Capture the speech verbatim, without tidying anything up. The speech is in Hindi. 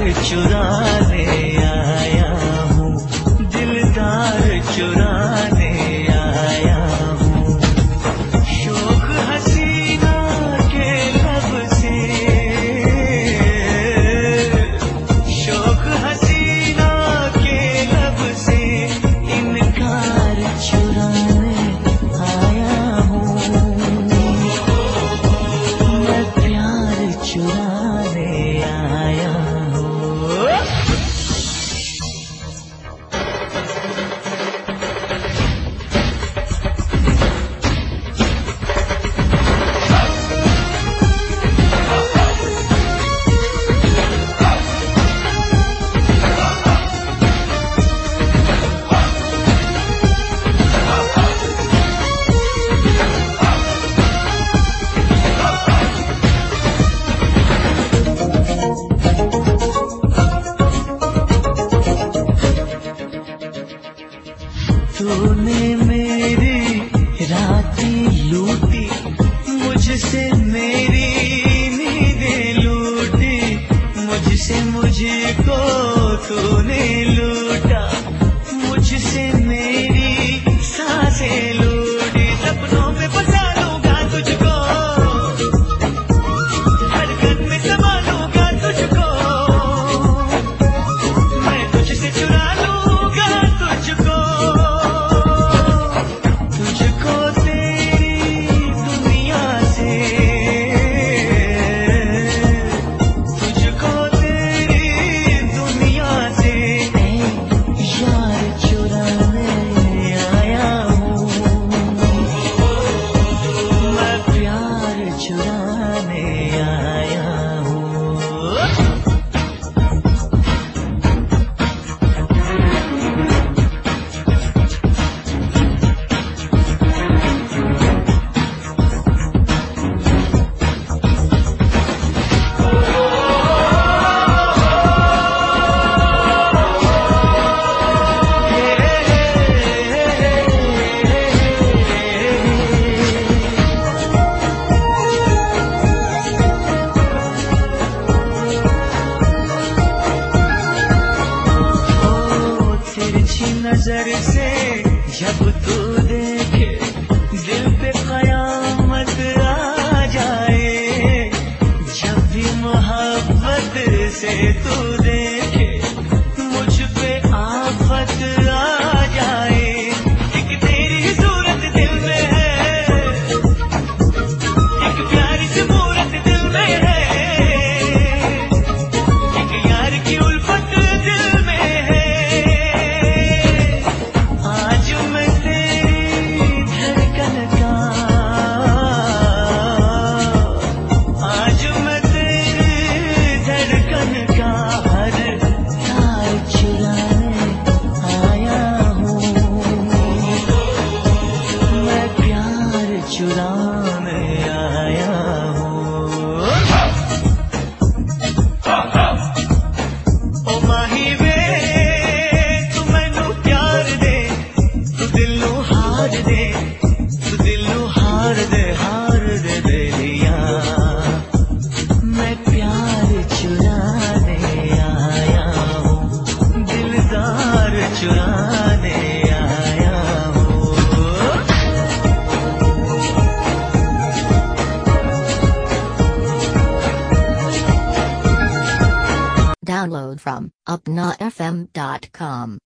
चुराने आया हूँ, दिलदार चुराने आया हूँ। शौक हसीना के लब से, शौक हसीना के लब से इनकार चुराने आया हूँ। मैं प्यार चुराने आया हूँ। तूने मेरी रातें लूटी, मुझसे मेरी नींदें लूटी, मुझसे मुझको तूने लूटा, मुझसे मेरी सांसें लूटी। सपनों में बसा लूंगा तुझको, धड़कन में समा लूंगा तुझको, मैं तुझसे चुरा लूंगा तुझको। नजर से जब तू देखे, दिल पे कयामत आ जाए। जब भी मोहब्बत से तू देखे, मुझ पे आफत आ जाए। एक तेरी सूरत दिल में है, एक प्यारी सी मूरत दिल में है, एक यार की उल्फत दिल में है। चुराने आया हूँ। ओ माही वे तू मैनू प्यार दे, तू दिल नू हार दे, तू दिल नू हार दे, हार दे दे लिया। मैं प्यार चुराने आया हूँ, दिलदार चुराने आया हूँ। Download from upna f m dot com.